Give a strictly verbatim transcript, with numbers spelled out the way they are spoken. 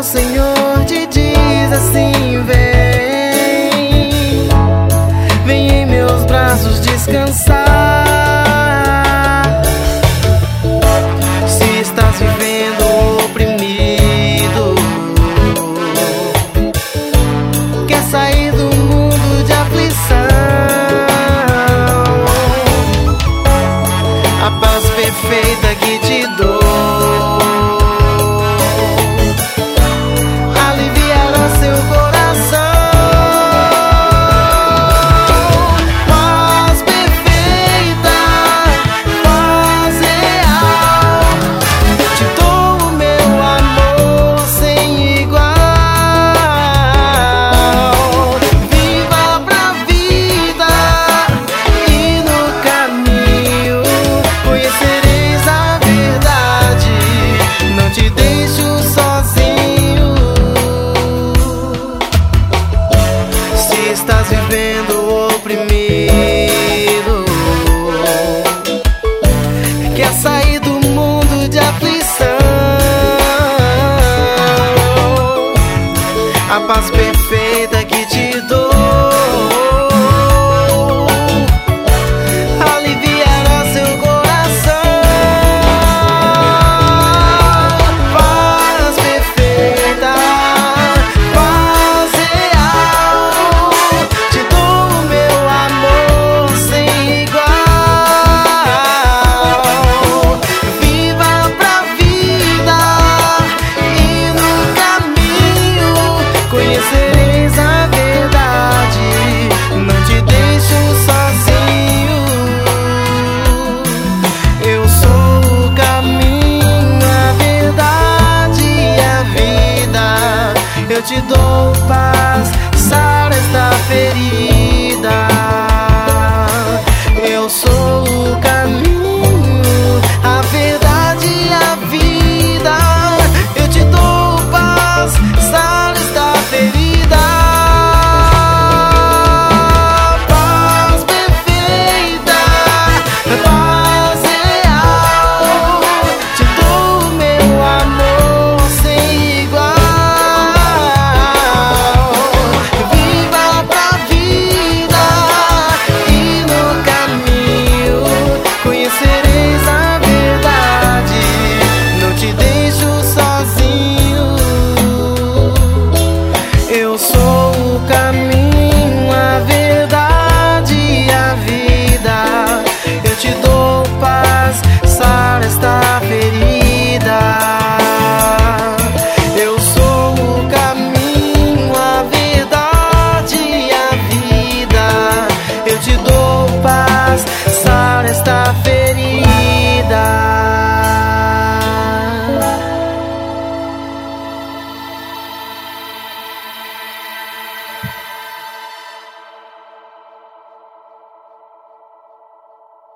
o Senhor te diz assim: vem, vem em meus braços descansar. Se estás vivendo oprimido, quer sair do mundo de aflição, a paz perfeita que te dou aliviará seu coração. Paz perfeita, paz real, te dou o meu amor sem igual. Viva pra vida e no caminho conhecereis a verdade. Não te deixo sozinho. Se estás vivendo oprimido, quer sair do mundo de aflição, a paz perfeita que te dou aliviará seu coração. Paz perfeita, paz real, te dou o meu amor sem igual. Viva pra vida e no caminho conhecereis a verdade. Não te deixo sozinho. Eu sou o caminho, a verdade e a vida. Eu te dou paz, sara esta ferida.